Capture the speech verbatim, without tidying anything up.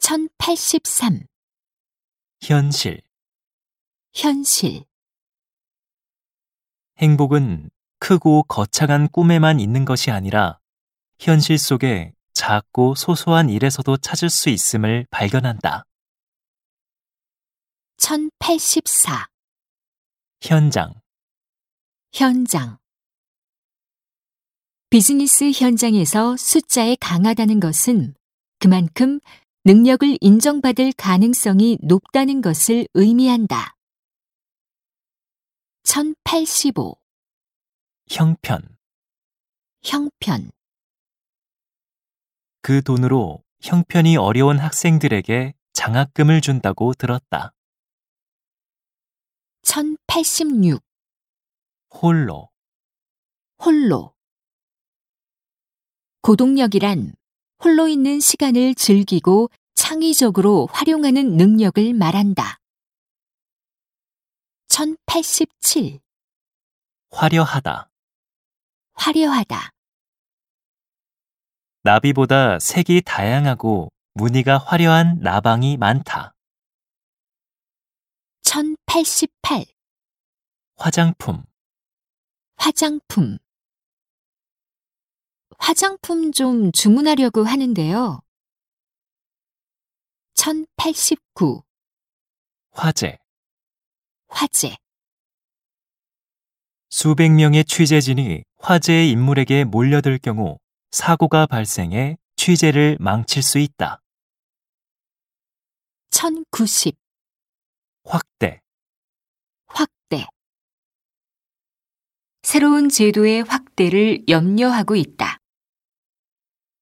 천팔십삼. 현실. 현실. 행복은 크고 거창한 꿈에만 있는 것이 아니라 현실 속에 작고 소소한 일에서도 찾을 수 있음을 발견한다. 천팔십사. 현장. 현장. 비즈니스 현장에서 숫자에 강하다는 것은 그만큼 능력을 인정받을 가능성이 높다는 것을 의미한다. 천팔십오. 형편. 형편. 그 돈으로 형편이 어려운 학생들에게 장학금을 준다고 들었다. 천팔십육. 홀로. 홀로. 고동력이란 홀로 있는 시간을 즐기고 창의적으로 활용하는 능력을 말한다. 천팔십칠. 화려하다. 화려하다. 나비보다 색이 다양하고 무늬가 화려한 나방이 많다. 천팔십팔. 화장품. 화장품. 화장품 좀 주문하려고 하는데요. 천팔십구. 화재. 화재. 수백 명의 취재진이 화재의 인물에게 몰려들 경우 사고가 발생해 취재를 망칠 수 있다. 천구십. 확대. 확대. 새로운 제도의 확대를 염려하고 있다.